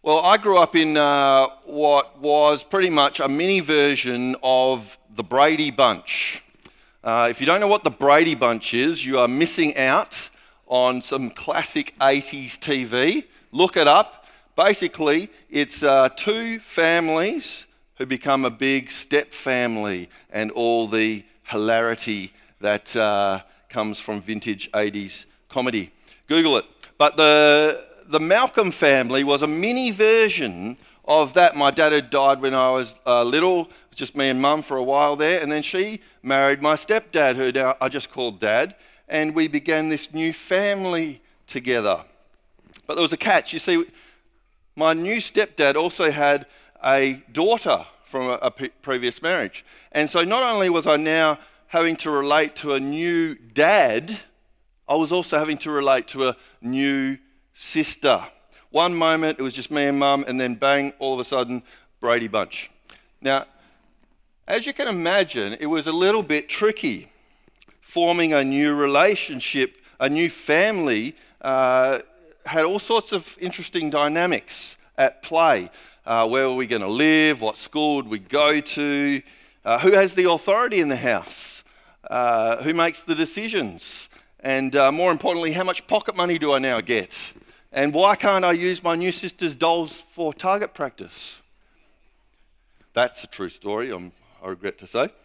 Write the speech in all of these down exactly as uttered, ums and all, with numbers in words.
Well, I grew up in uh, what was pretty much a mini version of the Brady Bunch. Uh, if you don't know what the Brady Bunch is, you are missing out on some classic eighties T V. Look it up. Basically, it's uh, two families who become a big step family and all the hilarity that uh, comes from vintage eighties comedy. Google it. But the the Malcolm family was a mini version of that. My dad had died when I was uh, little. It was just me and mum for a while there. And then she married my stepdad, who now I just called Dad. And we began this new family together. But there was a catch. You see, my new stepdad also had a daughter from a, a p- previous marriage. And so not only was I now having to relate to a new dad, I was also having to relate to a new sister. One moment it was just me and mum, and then bang, all of a sudden, Brady Bunch. Now, as you can imagine, it was a little bit tricky forming a new relationship, a new family. Uh, had all sorts of interesting dynamics at play. Uh, where were we going to live? What school would we go to? Uh, who has the authority in the house? Uh, who makes the decisions? And uh, more importantly, how much pocket money do I now get? And why can't I use my new sister's dolls for target practice? That's a true story, I'm, I regret to say.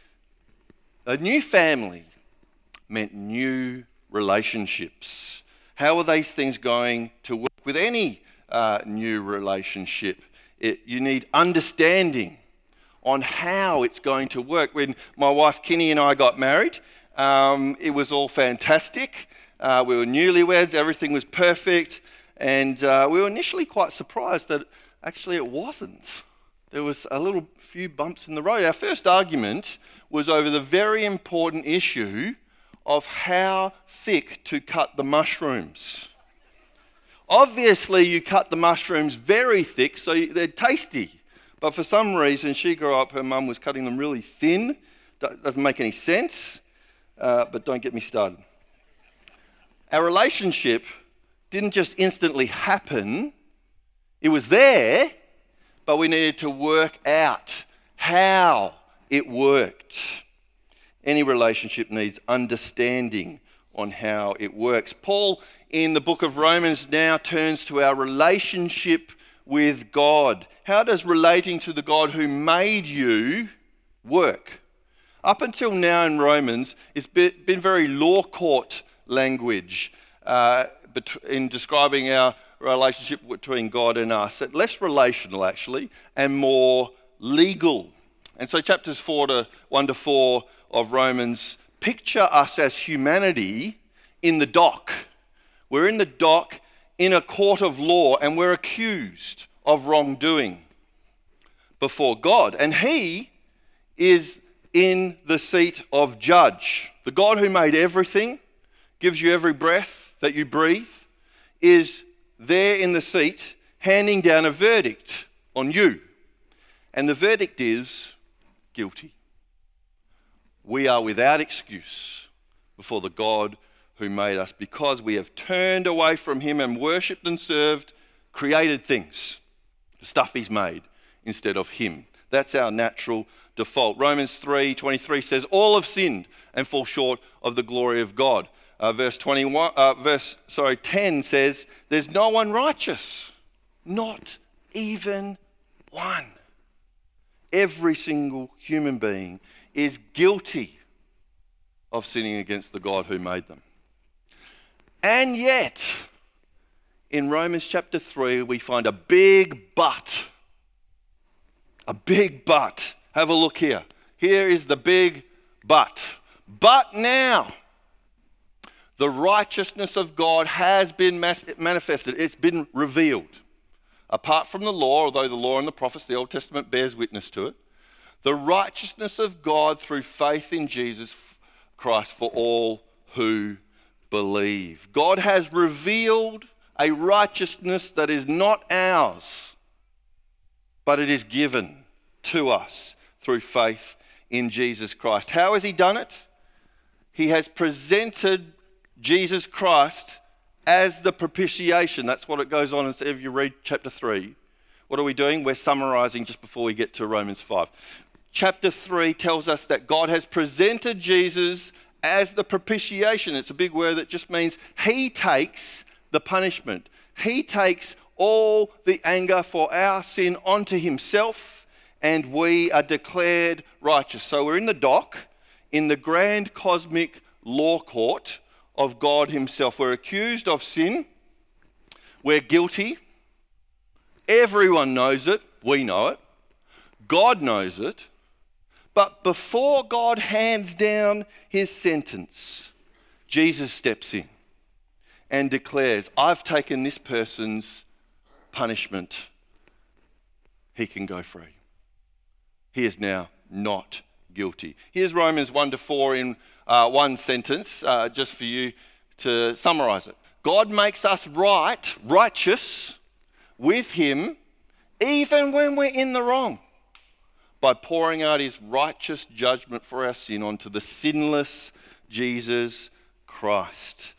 A new family meant new relationships. How are these things going to work with any uh, new relationship? It, you need understanding on how it's going to work. When my wife Kinney and I got married, um, it was all fantastic. Uh, we were newlyweds, everything was perfect, and uh, we were initially quite surprised that actually it wasn't. There was a little few bumps in the road. Our first argument was over the very important issue of how thick to cut the mushrooms. Obviously, you cut the mushrooms very thick, so they're tasty. But for some reason, she grew up, her mum was cutting them really thin. Doesn't make any sense, uh, but don't get me started. Our relationship didn't just instantly happen. It was there, but we needed to work out how it worked. Any relationship needs understanding on how it works. Paul, in the book of Romans, now turns to our relationship with God. How does relating to the God who made you work? Up until now in Romans, it's been very law court language uh, in describing our relationship between God and us. Less relational, actually, and more legal. And so chapters four to one to four of Romans picture us as humanity in the dock. We're in the dock in a court of law, and we're accused of wrongdoing before God. And He is in the seat of judge. The God who made everything, gives you every breath that you breathe, is there in the seat handing down a verdict on you. And the verdict is guilty. We are without excuse before the God who made us because we have turned away from Him and worshipped and served created things, the stuff He's made, instead of Him. That's our natural default. Romans three twenty-three says, all have sinned and fall short of the glory of God. Uh, verse twenty-one, uh, verse sorry, ten says, there's no one righteous, not even one. Every single human being is guilty of sinning against the God who made them. And yet, in Romans chapter three, we find a big but. A big but. Have a look here. Here is the big but. But now, the righteousness of God has been manifested. It's been revealed. Apart from the law, although the law and the prophets, the Old Testament bears witness to it, the righteousness of God through faith in Jesus Christ for all who believe. God has revealed a righteousness that is not ours, but it is given to us through faith in Jesus Christ. How has He done it? He has presented Jesus Christ as the propitiation. That's what it goes on if you read chapter three. What are we doing? We're summarizing just before we get to Romans five. Chapter three tells us that God has presented Jesus as the propitiation. It's a big word that just means he takes the punishment. He takes all the anger for our sin onto himself, and we are declared righteous. So we're in the dock, in the grand cosmic law court of God himself. We're accused of sin. We're guilty. Everyone knows it. We know it. God knows it. But before God hands down his sentence, Jesus steps in and declares, I've taken this person's punishment. He can go free. He is now not guilty. Here's Romans one to four in uh, one sentence, uh, just for you to summarize it. God makes us right, righteous with him, even when we're in the wrong, by pouring out his righteous judgment for our sin onto the sinless Jesus Christ.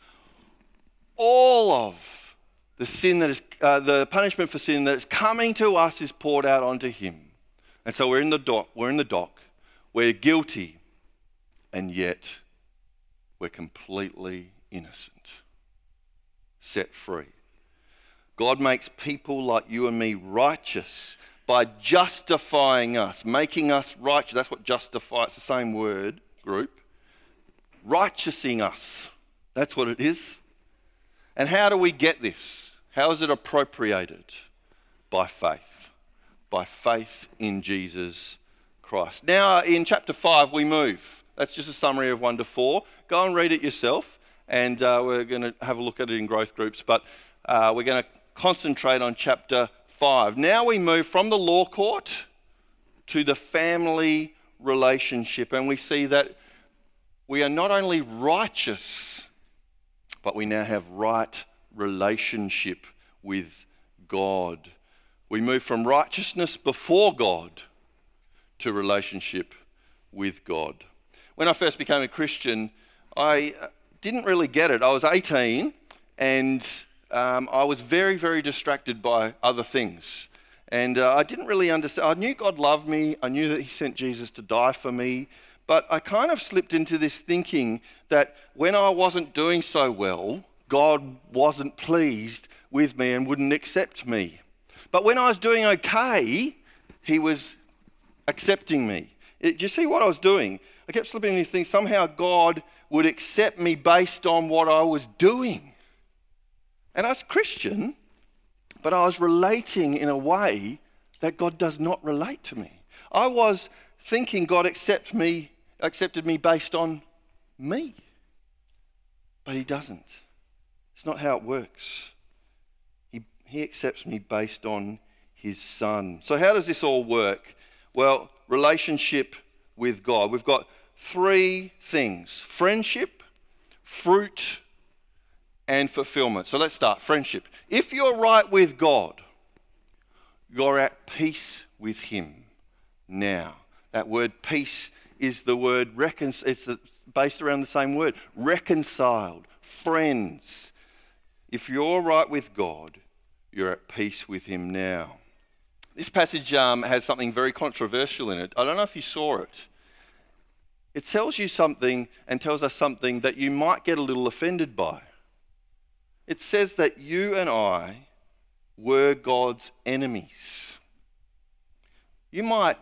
All of the sin that is, uh, the punishment for sin that is coming to us is poured out onto him. And so we're in the dock, we're in the dock, we're guilty, and yet we're completely innocent, set free. God makes people like you and me righteous by justifying us, making us righteous. That's what justify, it's the same word group. Righteousing us. That's what it is. And how do we get this? How is it appropriated? By faith. By faith in Jesus Christ. Now, in chapter five, we move. That's just a summary of one to four. Go and read it yourself, and uh, we're going to have a look at it in growth groups, but uh, we're going to concentrate on chapter five. Now we move from the law court to the family relationship, and we see that we are not only righteous, but we now have right relationship with God. We move from righteousness before God to relationship with God. When I first became a Christian, I didn't really get it. I was eighteen, and um, I was very, very distracted by other things. And uh, I didn't really understand. I knew God loved me. I knew that he sent Jesus to die for me. But I kind of slipped into this thinking that when I wasn't doing so well, God wasn't pleased with me and wouldn't accept me. But when I was doing okay, he was accepting me. It, do you see what I was doing? I kept slipping into this thing. Somehow God would accept me based on what I was doing. And I was Christian, but I was relating in a way that God does not relate to me. I was thinking God accept me, accepted me based on me. But he doesn't. It's not how it works. He, he accepts me based on his son. So how does this all work? Well, relationship with God. We've got three things: friendship, fruit, and fulfillment. So let's start. Friendship. If you're right with God, you're at peace with him now. That word peace is the word, recon- it's based around the same word, reconciled, friends. If you're right with God, you're at peace with him now. This passage um, has something very controversial in it. I don't know if you saw it. It tells you something and tells us something that you might get a little offended by. It says that you and I were God's enemies. You might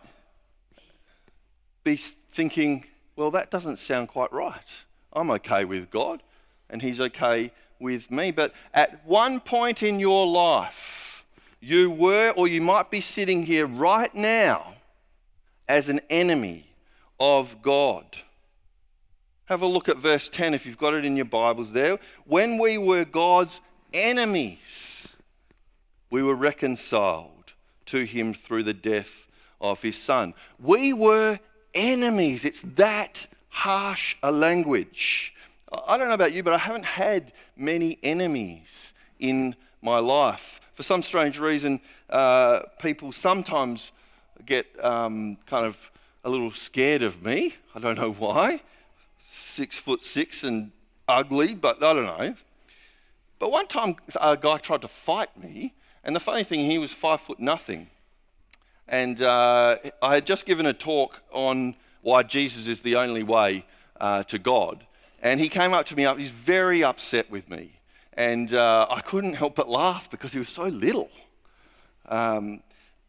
be thinking, well, that doesn't sound quite right. I'm okay with God and he's okay with me. But at one point in your life, you were, or you might be sitting here right now as an enemy of God. Have a look at verse ten if you've got it in your Bibles there. When we were God's enemies, we were reconciled to him through the death of his son. We were enemies. It's that harsh a language. I don't know about you, but I haven't had many enemies in my life. For some strange reason, uh, people sometimes get um, kind of a little scared of me. I don't know why. Six foot six and ugly, but I don't know. But one time a guy tried to fight me, and the funny thing, he was five foot nothing. And uh, I had just given a talk on why Jesus is the only way uh, to God. And he came up to me, he's very upset with me. And uh, I couldn't help but laugh because he was so little. Um,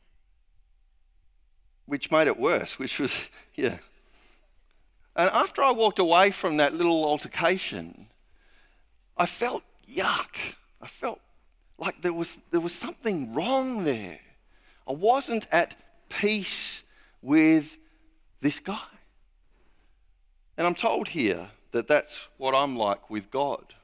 which made it worse, which was, yeah. And after I walked away from that little altercation, I felt yuck. I felt like there was there was something wrong there. I wasn't at peace with this guy. And I'm told here that that's what I'm like with God.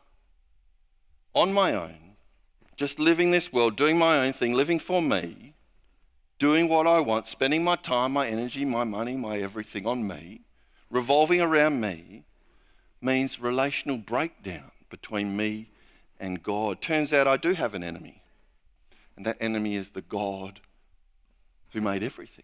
On my own, just living this world, doing my own thing, living for me, doing what I want, spending my time, my energy, my money, my everything on me, revolving around me, means relational breakdown between me and God. Turns out I do have an enemy. And that enemy is the God who made everything.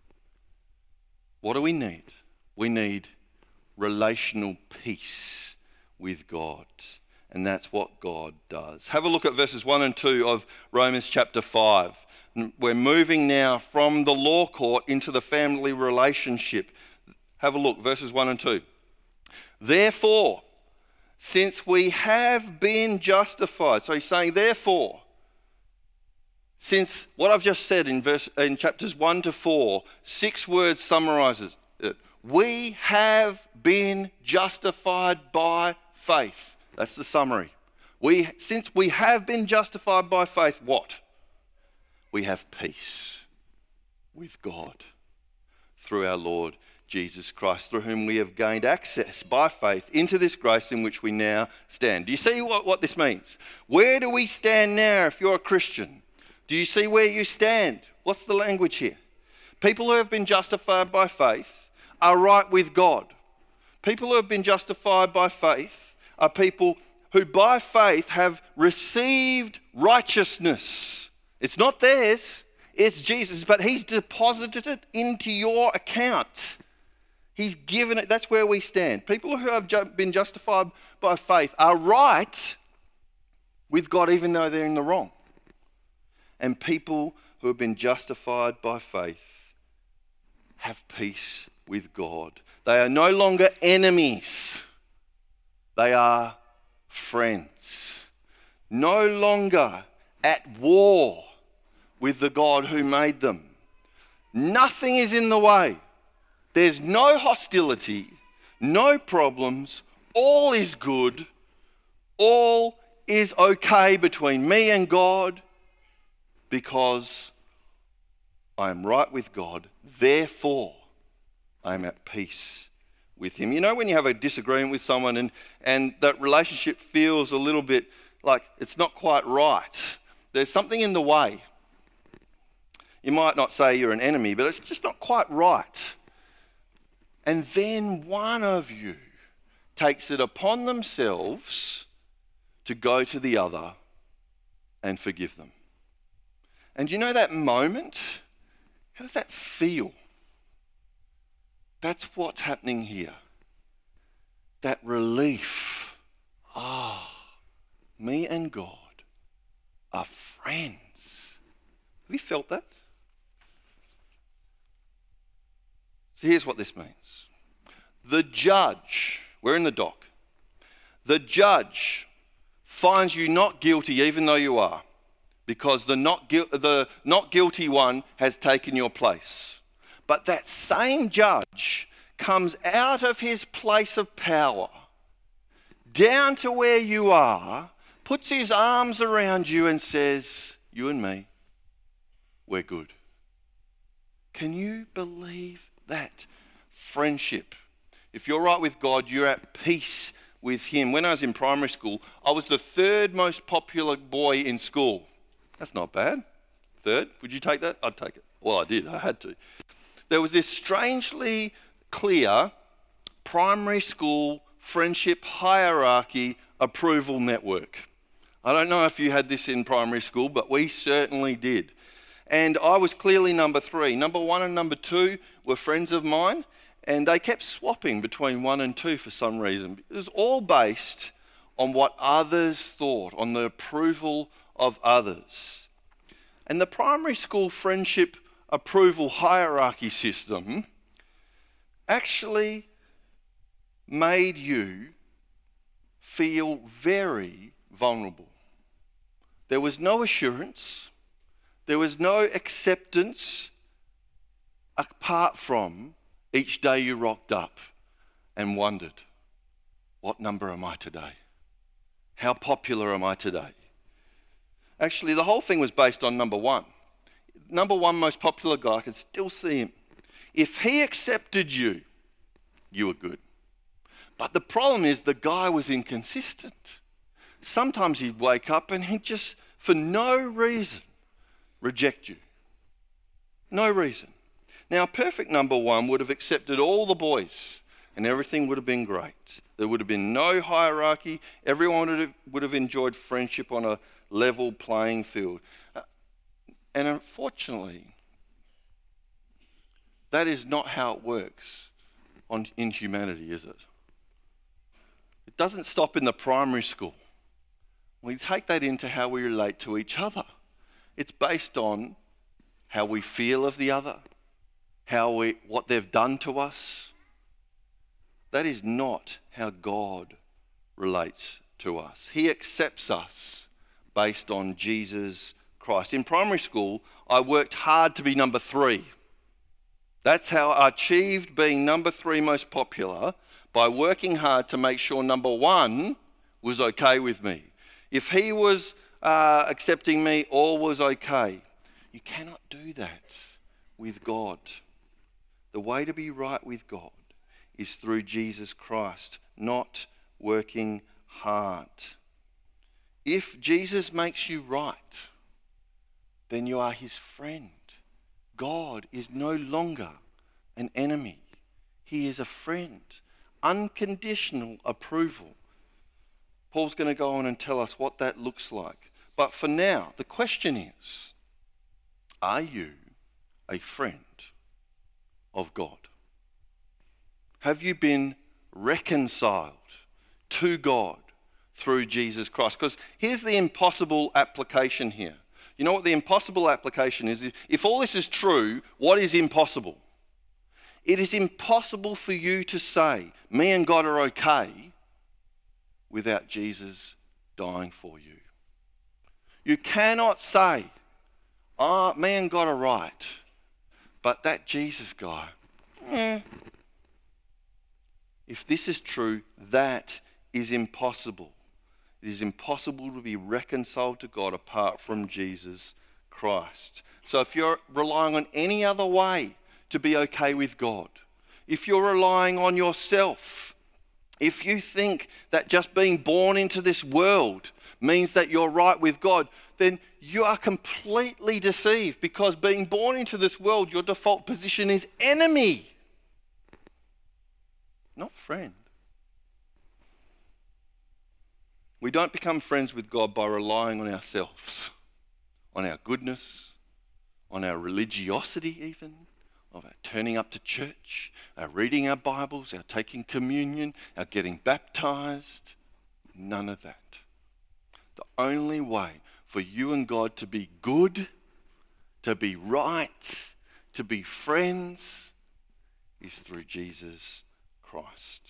What do we need? We need relational peace with God. And that's what God does. Have a look at verses one and two of Romans chapter five. We're moving now from the law court into the family relationship. Have a look, verses one and two. Therefore, since we have been justified, so he's saying therefore, since what I've just said in verse in chapters one to four, six words summarizes it. We have been justified by faith. That's the summary. We, since we have been justified by faith, what? We have peace with God through our Lord Jesus Christ, through whom we have gained access by faith into this grace in which we now stand. Do you see what, what this means? Where do we stand now if you're a Christian? Do you see where you stand? What's the language here? People who have been justified by faith are right with God. People who have been justified by faith are people who by faith have received righteousness. It's not theirs, it's Jesus, but he's deposited it into your account. He's given it, that's where we stand. People who have ju- been justified by faith are right with God even though they're in the wrong. And people who have been justified by faith have peace with God. They are no longer enemies. They are friends. No longer at war with the God who made them. Nothing is in the way. There's no hostility, no problems. All is good. All is okay between me and God because I am right with God. Therefore, I am at peace with him. You know when you have a disagreement with someone and, and that relationship feels a little bit like it's not quite right. There's something in the way. You might not say you're an enemy, but it's just not quite right. And then one of you takes it upon themselves to go to the other and forgive them. And you know that moment? How does that feel? That's what's happening here. That relief. Ah, me and God are friends. Have you felt that? So here's what this means. The judge, we're in the dock, the judge finds you not guilty even though you are, because the not, gu- the not guilty one has taken your place. But that same judge comes out of his place of power, down to where you are, puts his arms around you and says, you and me, we're good. Can you believe that? Friendship. If you're right with God, you're at peace with him. When I was in primary school, I was the third most popular boy in school. That's not bad. Third, would you take that? I'd take it. Well, I did. I had to. There was this strangely clear primary school friendship hierarchy approval network. I don't know if you had this in primary school, but we certainly did. And I was clearly number three. Number one and number two were friends of mine, and they kept swapping between one and two for some reason. It was all based on what others thought, on the approval of others. And the primary school friendship approval hierarchy system actually made you feel very vulnerable. There was no assurance, there was no acceptance apart from each day you rocked up and wondered, what number am I today? How popular am I today? Actually, the whole thing was based on number one. Number one most popular guy, I can still see him. If he accepted you, you were good. But the problem is the guy was inconsistent. Sometimes he'd wake up and he'd just, for no reason, reject you. No reason. Now, perfect number one would have accepted all the boys and everything would have been great. There would have been no hierarchy. Everyone would have, would have enjoyed friendship on a level playing field. Uh, and unfortunately, that is not how it works on, in humanity, is it? It doesn't stop in the primary school. We take that into how we relate to each other. It's based on how we feel of the other, how we, what they've done to us. That is not how God relates to us. He accepts us based on Jesus Christ. In primary school, I worked hard to be number three. That's how I achieved being number three most popular, by working hard to make sure number one was okay with me. If he was uh, accepting me, all was okay. You cannot do that with God. The way to be right with God is through Jesus Christ, not working hard. If Jesus makes you right, then you are his friend. God is no longer an enemy. He is a friend. Unconditional approval. Paul's going to go on and tell us what that looks like. But for now, the question is, are you a friend of God? Have you been reconciled to God through Jesus Christ? Because here's the impossible application here. You know what the impossible application is? If all this is true, what is impossible? It is impossible for you to say, me and God are okay, without Jesus dying for you. You cannot say, oh, me and God are right, but that Jesus guy, eh. If this is true, that is impossible. It is impossible to be reconciled to God apart from Jesus Christ. So if you're relying on any other way to be okay with God, if you're relying on yourself, if you think that just being born into this world means that you're right with God, then you are completely deceived, because being born into this world, your default position is enemy, not friend. We don't become friends with God by relying on ourselves, on our goodness, on our religiosity even, of our turning up to church, our reading our Bibles, our taking communion, our getting baptized. None of that. The only way for you and God to be good, to be right, to be friends, is through Jesus Christ.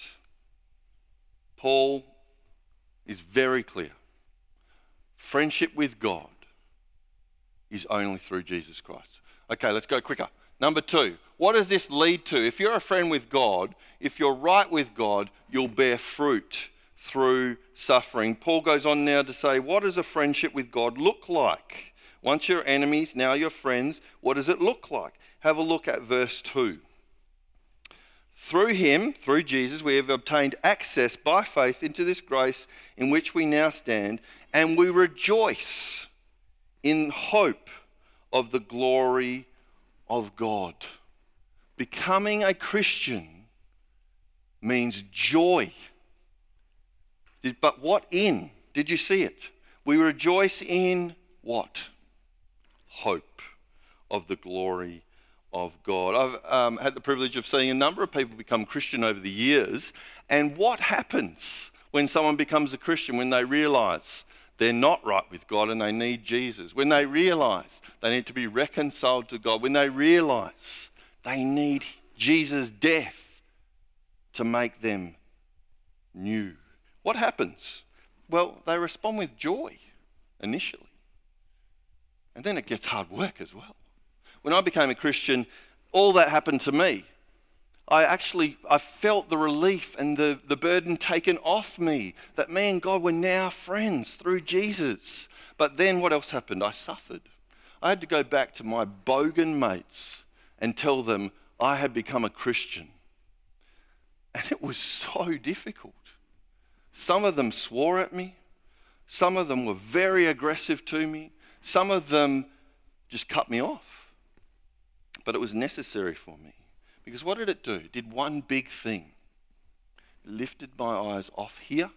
Paul is very clear. Friendship with God is only through Jesus Christ. Okay, let's go quicker. Number two, what does this lead to? If you're a friend with God, if you're right with God, you'll bear fruit through suffering. Paul goes on now to say, what does a friendship with God look like? Once you're enemies, now you're friends. What does it look like? Have a look at verse two. Through him, through Jesus, we have obtained access by faith into this grace in which we now stand, and we rejoice in hope of the glory of God. Becoming a Christian means joy. But what in? Did you see it? We rejoice in what? Hope of the glory of God. I've um, had the privilege of seeing a number of people become Christian over the years, and what happens When someone becomes a Christian, when they realize they're not right with God and they need Jesus, when they realize they need to be reconciled to God, when they realize they need Jesus' death to make them new, what happens? Well, they respond with joy initially. And then it gets hard work as well. When I became a Christian, all that happened to me. I actually, I felt the relief and the, the burden taken off me. That me and God were now friends through Jesus. But then what else happened? I suffered. I had to go back to my bogan mates and tell them I had become a Christian. And it was so difficult. Some of them swore at me. Some of them were very aggressive to me. Some of them just cut me off. But it was necessary for me. Because what did it do? It did one big thing. It lifted my eyes off here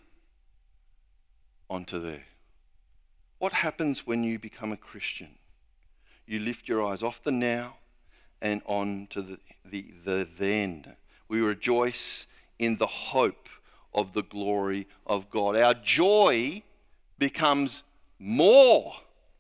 onto there. What happens when you become a Christian? You lift your eyes off the now and on to the, the, the then. We rejoice in the hope of the glory of God. Our joy becomes more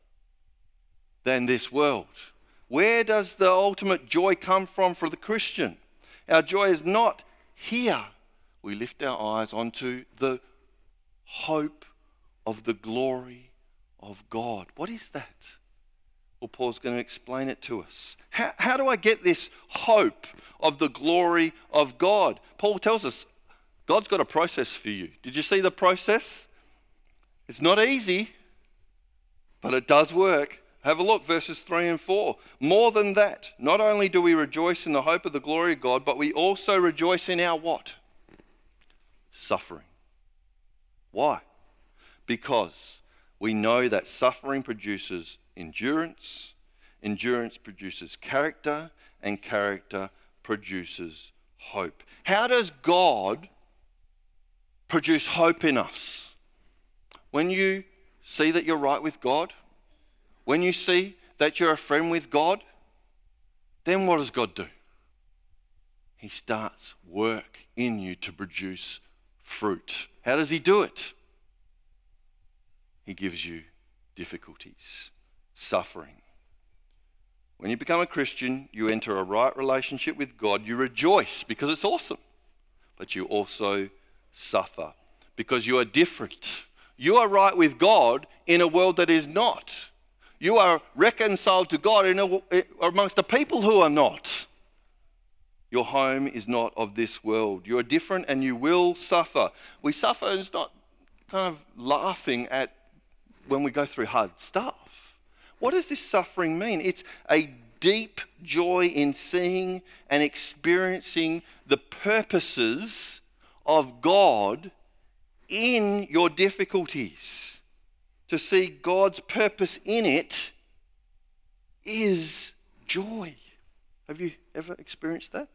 than this world. Where does the ultimate joy come from for the Christian? Our joy is not here. We lift our eyes onto the hope of the glory of God. What is that? Well, Paul's going to explain it to us. How, how do I get this hope of the glory of God? Paul tells us God's got a process for you. Did you see the process? It's not easy, but it does work. Have a look, verses three and four. More than that, not only do we rejoice in the hope of the glory of God, but we also rejoice in our what? Suffering. Why? Because we know that suffering produces endurance, endurance produces character, and character produces hope. How does God produce hope in us? When you see that you're right with God, when you see that you're a friend with God, then what does God do? He starts work in you to produce fruit. How does he do it? He gives you difficulties, suffering. When you become a Christian, you enter a right relationship with God. You rejoice because it's awesome, but you also suffer because you are different. You are right with God in a world that is not. You are reconciled to God in a, amongst the people who are not. Your home is not of this world. You are different and you will suffer. We suffer is not kind of laughing at when we go through hard stuff. What does this suffering mean? It's a deep joy in seeing and experiencing the purposes of God in your difficulties. To see God's purpose in it is joy. Have you ever experienced that?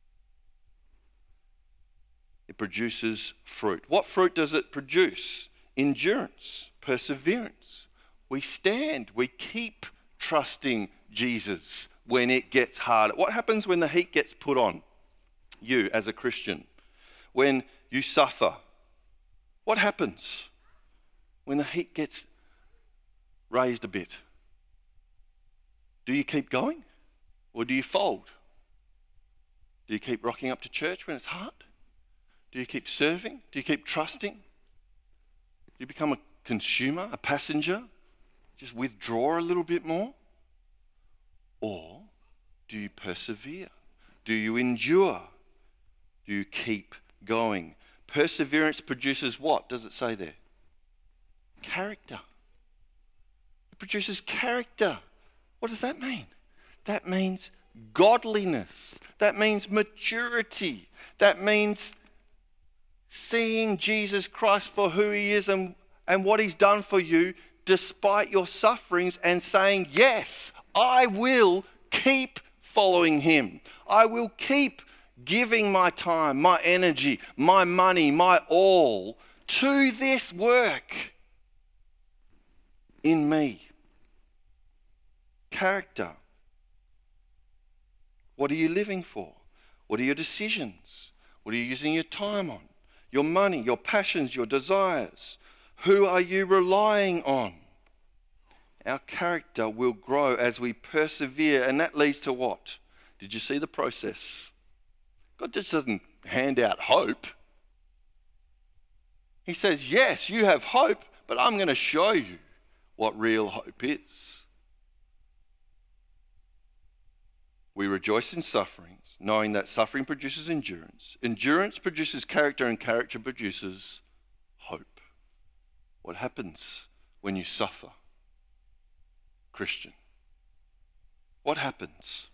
It produces fruit. What fruit does it produce? Endurance, perseverance. We stand, we keep trusting Jesus when it gets hard. What happens when the heat gets put on you as a Christian? When you suffer, what happens? When the heat gets raised a bit, do you keep going or do you fold? Do you keep rocking up to church when it's hard? Do you keep serving? Do you keep trusting? Do you become a consumer, a passenger? Just withdraw a little bit more? Or do you persevere? Do you endure? Do you keep going? Perseverance produces what? Does it say there? Character. It produces character. What does that mean? That means godliness. That means maturity. That means seeing Jesus Christ for who he is and, and what he's done for you despite your sufferings and saying, yes, I will keep following him. I will keep giving my time, my energy, my money, my all to this work in me. Character. What are you living for? What are your decisions? What are you using your time on? your money, your passions, your desires? Who are you relying on? Our character will grow as we persevere, and that leads to what? Did you see the process? God just doesn't hand out hope. He says, yes, you have hope, but I'm going to show you what real hope is. We rejoice in sufferings, knowing that suffering produces endurance. Endurance produces character, and character produces hope. What happens when you suffer, Christian? What happens?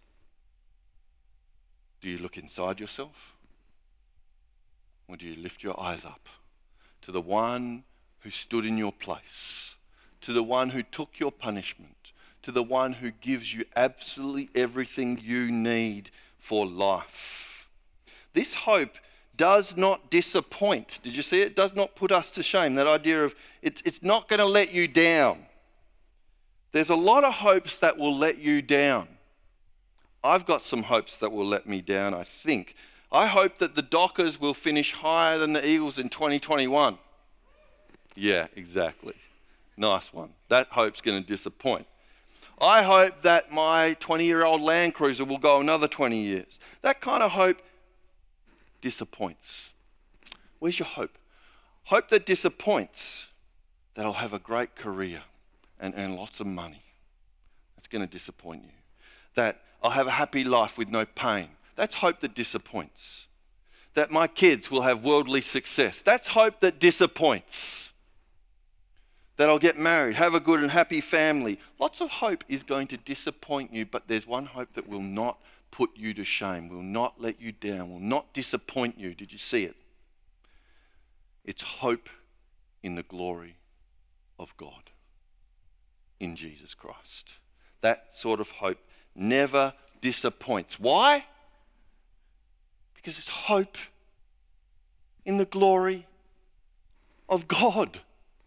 Do you look inside yourself? Or do you lift your eyes up to the one who stood in your place, to the one who took your punishment, to the one who gives you absolutely everything you need for life? This hope does not disappoint. Did you see it? It does not put us to shame. That idea of it, it's not going to let you down. There's a lot of hopes that will let you down. I've got some hopes that will let me down, I think. I hope that the Dockers will finish higher than the Eagles in twenty twenty-one. Yeah, exactly. Nice one. That hope's going to disappoint. I hope that my twenty-year-old Land Cruiser will go another twenty years. That kind of hope disappoints. Where's your hope? Hope that disappoints, that I'll have a great career and earn lots of money. That's going to disappoint you. That I'll have a happy life with no pain. That's hope that disappoints. That my kids will have worldly success. That's hope that disappoints. That I'll get married, have a good and happy family. Lots of hope is going to disappoint you, but there's one hope that will not put you to shame, will not let you down, will not disappoint you. Did you see it? It's hope in the glory of God, in Jesus Christ. That sort of hope never disappoints. Why? Because it's hope in the glory of God.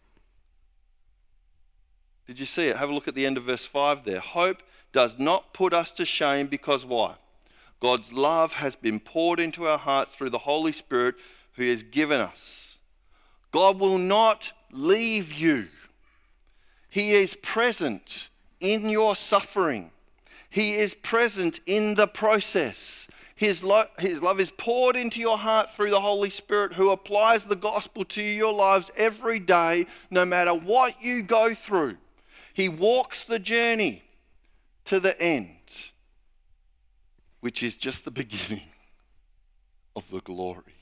Did you see it? Have a look at the end of verse five there. Hope does not put us to shame because why? God's love has been poured into our hearts through the Holy Spirit who has given us. God will not leave you. He is present in your suffering. He is present in the process. His, lo- his love is poured into your heart through the Holy Spirit who applies the gospel to your lives every day, no matter what you go through. He walks the journey to the end, which is just the beginning of the glory.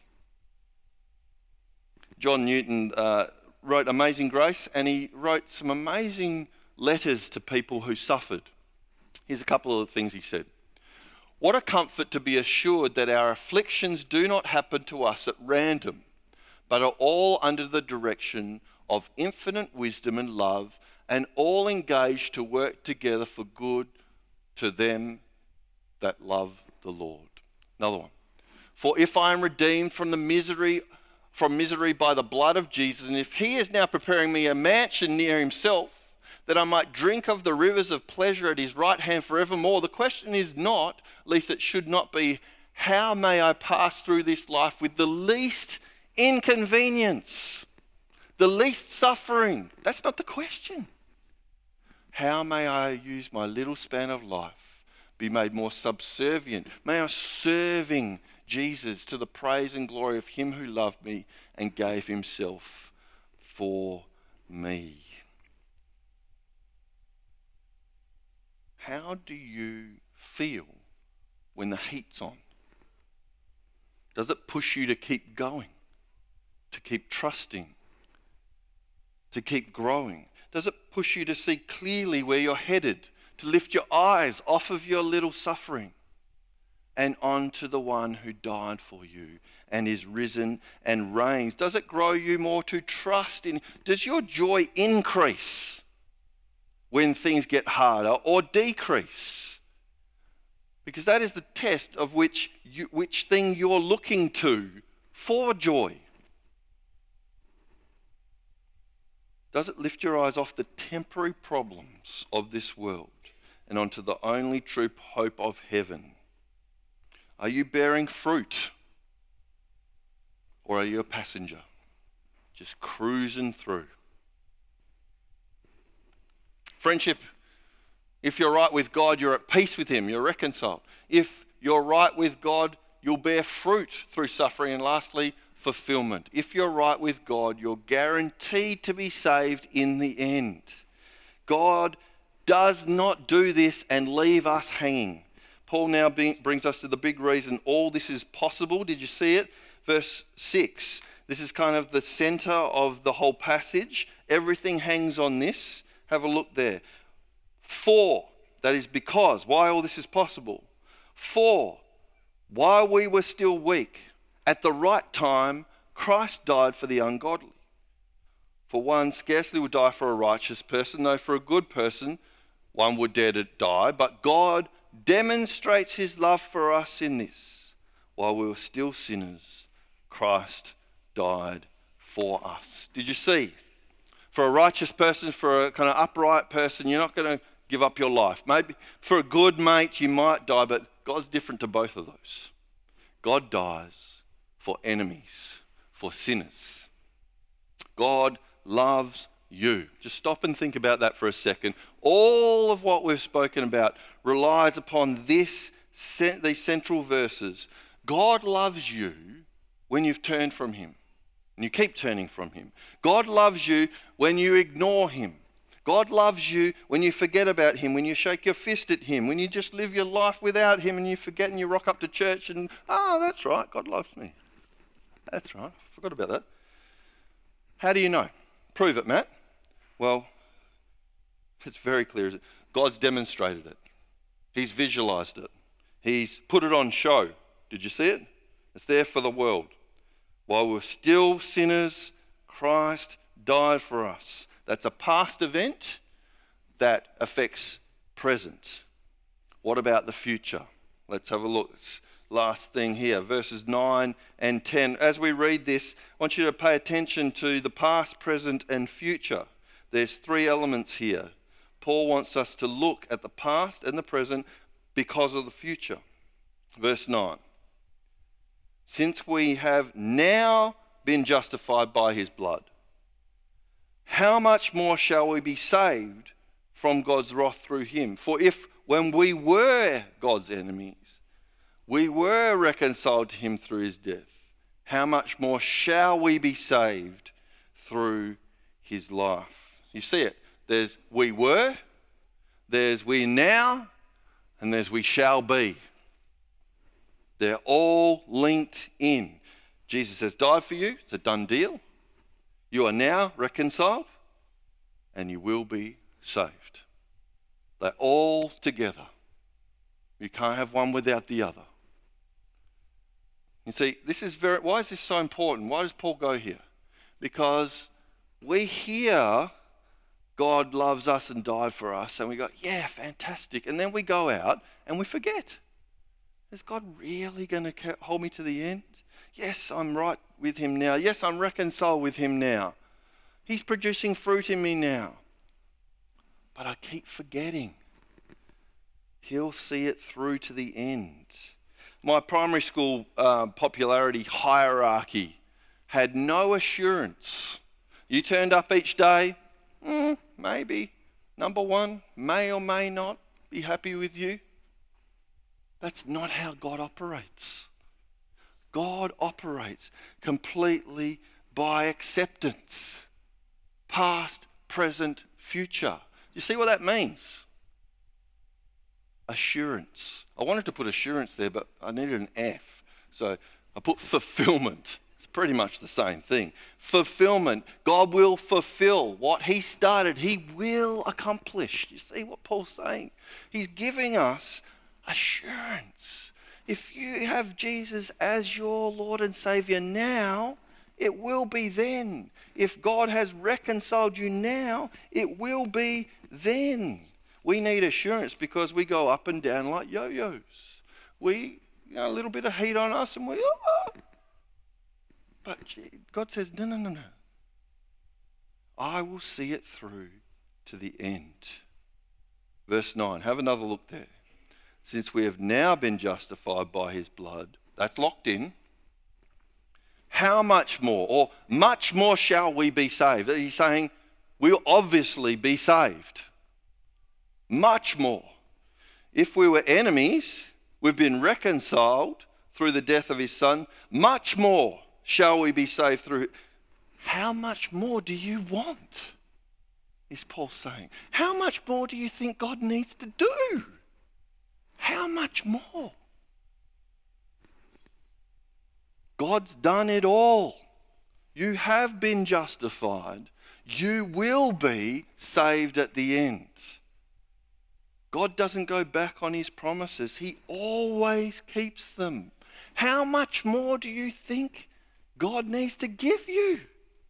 John Newton uh, wrote Amazing Grace, and he wrote some amazing letters to people who suffered. Here's a couple of things he said. What a comfort to be assured that our afflictions do not happen to us at random, but are all under the direction of infinite wisdom and love, and all engaged to work together for good to them that love the Lord. Another one. For if I am redeemed from the misery, from misery by the blood of Jesus, and if he is now preparing me a mansion near himself, that I might drink of the rivers of pleasure at his right hand forevermore, the question is not, at least it should not be, how may I pass through this life with the least inconvenience, the least suffering? That's not the question. How may I use my little span of life, be made more subservient? May I serving Jesus to the praise and glory of him who loved me and gave himself for me. How do you feel when the heat's on? Does it push you to keep going, to keep trusting, to keep growing? Does it push you to see clearly where you're headed, to lift your eyes off of your little suffering and onto the one who died for you and is risen and reigns? Does it grow you more to trust in? Does your joy increase when things get harder or decrease? Because that is the test of which you, which thing you're looking to for joy. Does it lift your eyes off the temporary problems of this world and onto the only true hope of heaven? Are you bearing fruit? Or are you a passenger, just cruising through? Friendship, if you're right with God, you're at peace with him, you're reconciled. If you're right with God, you'll bear fruit through suffering. And lastly, fulfillment. If you're right with God, you're guaranteed to be saved in the end. God does not do this and leave us hanging. Paul now brings us to the big reason all this is possible. Did you see it? Verse six. This is kind of the center of the whole passage. Everything hangs on this. Have a look there. For, that is because, why all this is possible. For, while we were still weak, at the right time, Christ died for the ungodly. For one scarcely would die for a righteous person, though for a good person one would dare to die. But God demonstrates his love for us in this. While we were still sinners, Christ died for us. Did you see? For a righteous person, for a kind of upright person, you're not going to give up your life. Maybe for a good mate, you might die, but God's different to both of those. God dies for enemies, for sinners. God loves you. Just stop and think about that for a second. All of what we've spoken about relies upon this, these central verses. God loves you when you've turned from him. And you keep turning from him. God loves you when you ignore him. God loves you when you forget about him, when you shake your fist at him, when you just live your life without him and you forget and you rock up to church and, oh, that's right, God loves me. That's right, I forgot about that. How do you know? Prove it, Matt. Well, it's very clear. God's demonstrated it. He's visualized it. He's put it on show. Did you see it? It's there for the world. While we're still sinners, Christ died for us. That's a past event that affects present. What about the future? Let's have a look. This last thing here, verses nine and ten. As we read this, I want you to pay attention to the past, present, and future. There's three elements here. Paul wants us to look at the past and the present because of the future. Verse nine. Since we have now been justified by his blood, how much more shall we be saved from God's wrath through him? For if when we were God's enemies, we were reconciled to him through his death, how much more shall we be saved through his life? You see it. There's we were, there's we now, and there's we shall be. They're all linked in. Jesus has died for you. It's a done deal. You are now reconciled and you will be saved. They're all together. You can't have one without the other. You see, this is very, why is this so important? Why does Paul go here? Because we hear God loves us and died for us and we go, yeah, fantastic. And then we go out and we forget. Is God really going to hold me to the end? Yes, I'm right with him now. Yes, I'm reconciled with him now. He's producing fruit in me now. But I keep forgetting. He'll see it through to the end. My primary school uh, popularity hierarchy had no assurance. You turned up each day, mm, maybe. Number one may or may not be happy with you. That's not how God operates. God operates completely by acceptance. Past, present, future. You see what that means? Assurance. I wanted to put assurance there, but I needed an F. So I put fulfillment. It's pretty much the same thing. Fulfillment. God will fulfill what he started. He will accomplish. You see what Paul's saying? He's giving us assurance. If you have Jesus as your Lord and Savior now, it will be then. If God has reconciled you now, it will be then. We need assurance because we go up and down like yo-yos. We, you know, a little bit of heat on us and we, oh. But God says, no, no, no, no. I will see it through to the end. Verse nine, have another look there. Since we have now been justified by his blood, that's locked in. How much more? Or much more shall we be saved? He's saying we'll obviously be saved. Much more. If we were enemies, we've been reconciled through the death of his son. Much more shall we be saved through. How much more do you want? Is Paul saying. How much more do you think God needs to do? How much more? God's done it all. You have been justified. You will be saved at the end. God doesn't go back on his promises. He always keeps them. How much more do you think God needs to give you?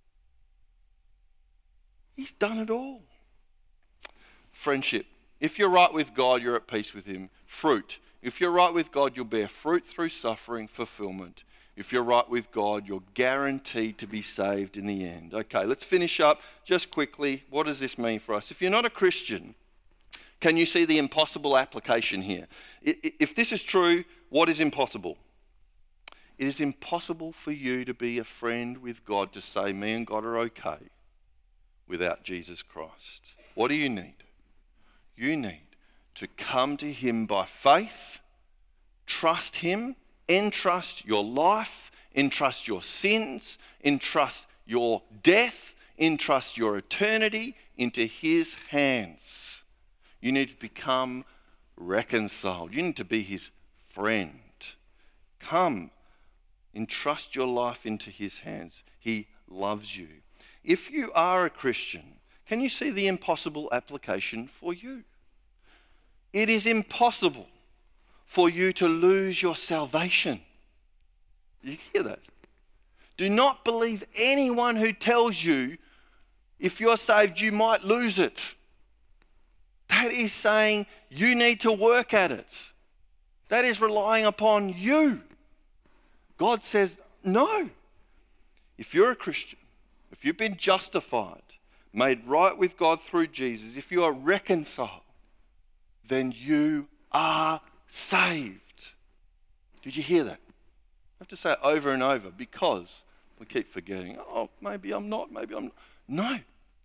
He's done it all. Friendship. If you're right with God, you're at peace with him. Fruit. If you're right with God, you'll bear fruit through suffering. Fulfillment. If you're right with God, you're guaranteed to be saved in the end. Okay, let's finish up just quickly. What does this mean for us? If you're not a Christian, can you see the impossible application here? If this is true, what is impossible? It is impossible for you to be a friend with God, to say, me and God are okay without Jesus Christ. What do you need? You need to come to him by faith, trust him, entrust your life, entrust your sins, entrust your death, entrust your eternity into his hands. You need to become reconciled. You need to be his friend. Come, entrust your life into his hands. He loves you. If you are a Christian, can you see the impossible application for you? It is impossible for you to lose your salvation. Did you hear that? Do not believe anyone who tells you if you're saved, you might lose it. That is saying you need to work at it. That is relying upon you. God says, no. If you're a Christian, if you've been justified, made right with God through Jesus, if you are reconciled, then you are saved. Did you hear that? I have to say it over and over because we keep forgetting, oh, maybe I'm not, maybe I'm not. No.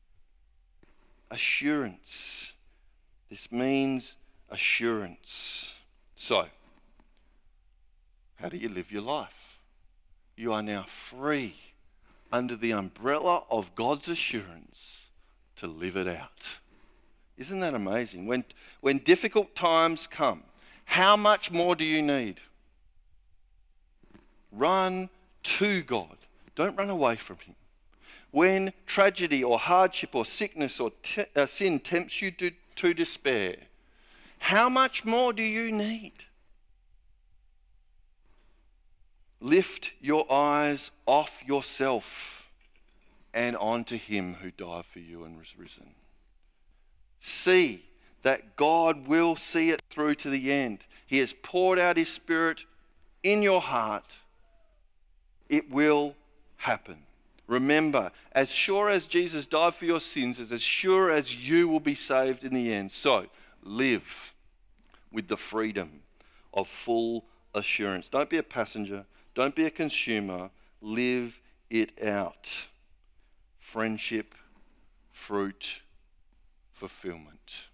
Assurance. This means assurance. So, how do you live your life? You are now free under the umbrella of God's assurance to live it out. Isn't that amazing? When, when difficult times come, how much more do you need? Run to God. Don't run away from him. When tragedy or hardship or sickness or te- uh, sin tempts you to, to despair, how much more do you need? Lift your eyes off yourself and onto him who died for you and was risen. See that God will see it through to the end. He has poured out his Spirit in your heart. It will happen. Remember, as sure as Jesus died for your sins, is as sure as you will be saved in the end. So, live with the freedom of full assurance. Don't be a passenger. Don't be a consumer. Live it out. Friendship, fruit, fulfillment.